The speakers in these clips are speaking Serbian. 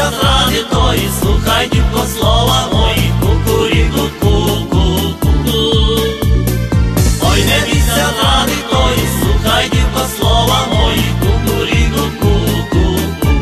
mjesec radi to i sluhaj djevko slova moji, kukuriku kuku kuku. Oj ne mjesec radi to i sluhaj djevko slova moji, kukuriku kuku kuku.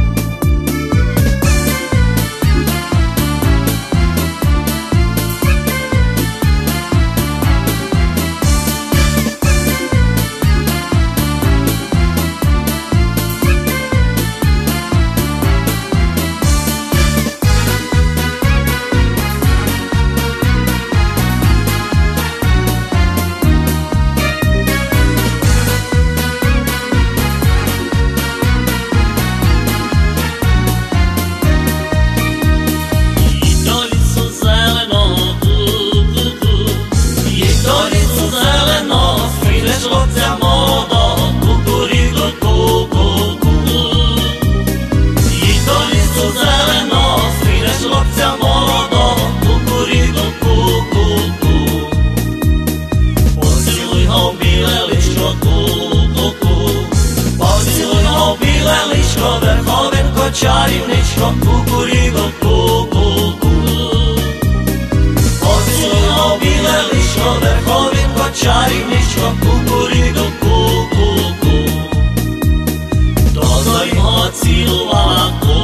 Žlopca modo, kukuriku kuku kuku. I dolicu zeleno, svire žlopca modo, kukuriku kuku kuku. Posiluj ho bile liško kuku. Posiluj ho bile liško, vrhoven kočarivničko, kukuriku kuku kuku. Posiluj ho bile liško, vrhoven kočarivničko, kukuriku kuku kuku. Dozvoj ho ciluvala kuku.